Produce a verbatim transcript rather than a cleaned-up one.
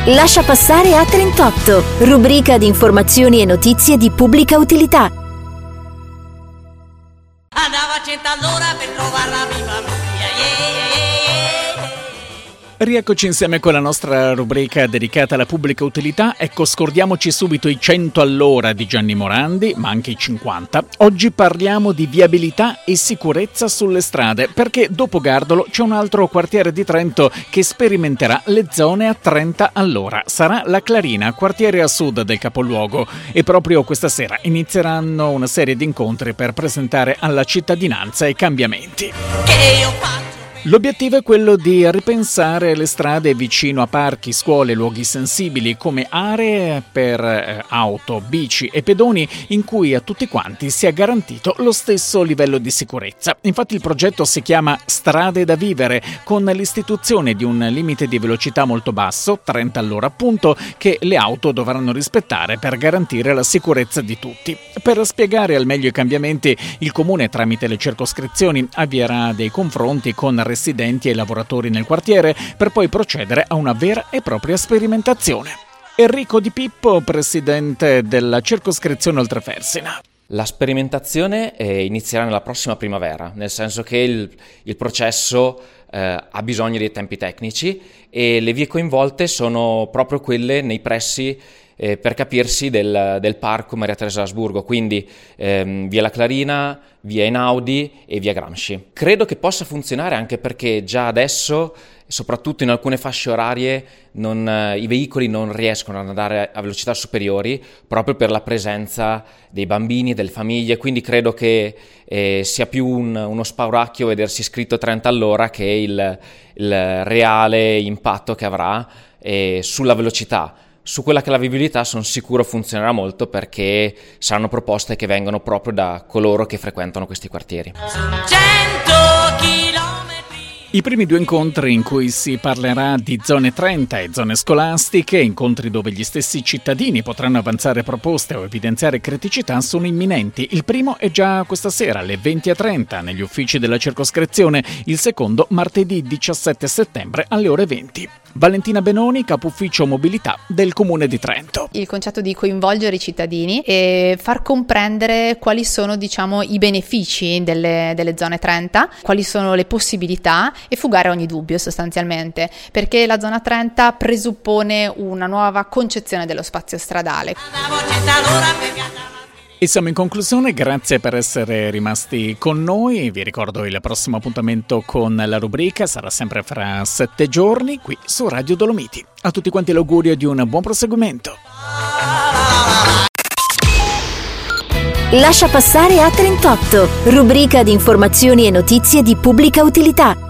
Lascia passare A trentotto, rubrica di informazioni e notizie di pubblica utilità. Andava a cento all'ora per trovare la mia famiglia, yeah, yeah, yeah. Rieccoci insieme con la nostra rubrica dedicata alla pubblica utilità. Ecco, scordiamoci subito i cento all'ora di Gianni Morandi, ma anche i cinquanta. Oggi parliamo di viabilità e sicurezza sulle strade, perché dopo Gardolo c'è un altro quartiere di Trento che sperimenterà le zone a trenta all'ora. Sarà la Clarina, quartiere a sud del capoluogo, e proprio questa sera inizieranno una serie di incontri per presentare alla cittadinanza i cambiamenti. Che io faccio? L'obiettivo è quello di ripensare le strade vicino a parchi, scuole, luoghi sensibili come aree per eh, auto, bici e pedoni in cui a tutti quanti sia garantito lo stesso livello di sicurezza. Infatti il progetto si chiama Strade da vivere, con l'istituzione di un limite di velocità molto basso, trenta all'ora appunto, che le auto dovranno rispettare per garantire la sicurezza di tutti. Per spiegare al meglio i cambiamenti, il Comune tramite le circoscrizioni avvierà dei confronti con residenti e lavoratori nel quartiere per poi procedere a una vera e propria sperimentazione. Enrico Di Pippo, presidente della circoscrizione Oltrefersina. La sperimentazione eh, inizierà nella prossima primavera, nel senso che il, il processo eh, ha bisogno di tempi tecnici e le vie coinvolte sono proprio quelle nei pressi eh, per capirsi del, del parco Maria Teresa d'Asburgo, quindi ehm, via La Clarina, via Einaudi e via Gramsci. Credo che possa funzionare anche perché già adesso, soprattutto in alcune fasce orarie, non, eh, i veicoli non riescono ad andare a velocità superiori proprio per la presenza dei bambini, delle famiglie, quindi credo che eh, sia più un, uno spauracchio vedersi scritto trenta all'ora che il, il reale impatto che avrà eh, sulla velocità. Su quella che è la vivibilità sono sicuro funzionerà molto perché saranno proposte che vengono proprio da coloro che frequentano questi quartieri. cento chilometri. I primi due incontri in cui si parlerà di zone trenta e zone scolastiche, incontri dove gli stessi cittadini potranno avanzare proposte o evidenziare criticità, sono imminenti. Il primo è già questa sera alle venti e trenta negli uffici della circoscrizione, il secondo martedì diciassette settembre alle ore venti. Valentina Benoni, capo ufficio mobilità del Comune di Trento. Il concetto di coinvolgere i cittadini e far comprendere quali sono, diciamo, i benefici delle, delle zone trenta, quali sono le possibilità e fugare ogni dubbio sostanzialmente, perché la zona trenta presuppone una nuova concezione dello spazio stradale. Andavo a cento all'ora perché andavo. E siamo in conclusione, grazie per essere rimasti con noi. Vi ricordo il prossimo appuntamento con la rubrica sarà sempre fra sette giorni qui su Radio Dolomiti. A tutti quanti l'augurio di un buon proseguimento. Lascia passare A trentotto, rubrica di informazioni e notizie di pubblica utilità.